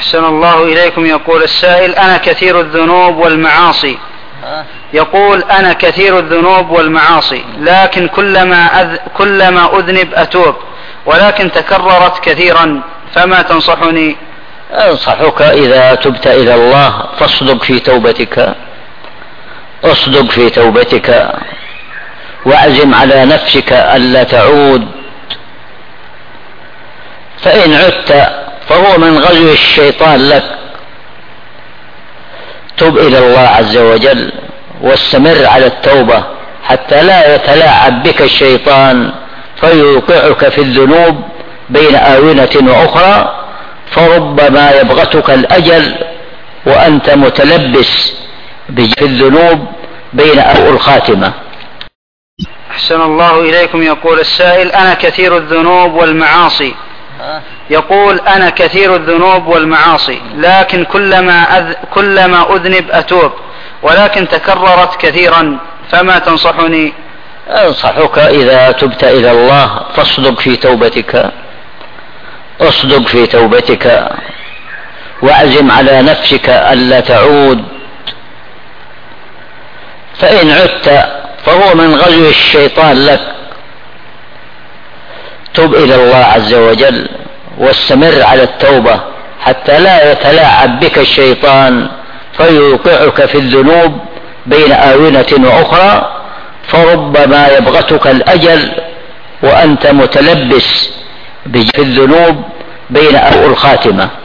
أحسن الله إليكم. يقول السائل: أنا كثير الذنوب والمعاصي. يقول: أنا كثير الذنوب والمعاصي، لكن كلما أذنب أتوب، ولكن تكررت كثيرا، فما تنصحني؟ أنصحك إذا تبت إلى الله فاصدق في توبتك، اصدق في توبتك، واعزم على نفسك ألا تعود، فإن عدت فهو من غزو الشيطان لك. تب إلى الله عز وجل واستمر على التوبة حتى لا يتلاعب بك الشيطان فيوقعك في الذنوب بين آونة وأخرى، فربما يبغتك الأجل وأنت متلبس في الذنوب بين الخاتمة. أحسن الله إليكم. يقول السائل: أنا كثير الذنوب والمعاصي. يقول: أنا كثير الذنوب والمعاصي، لكن كلما أذنب أتوب، ولكن تكررت كثيرا، فما تنصحني؟ أنصحك إذا تبت إلى الله فاصدق في توبتك، اصدق في توبتك، واعزم على نفسك ألا تعود، فإن عدت فهو من غزو الشيطان لك. تب إلى الله عز وجل واستمر على التوبة حتى لا يتلاعب بك الشيطان فيوقعك في الذنوب بين آونة وأخرى، فربما يبغتك الأجل وأنت متلبس في الذنوب بين الخاتمة.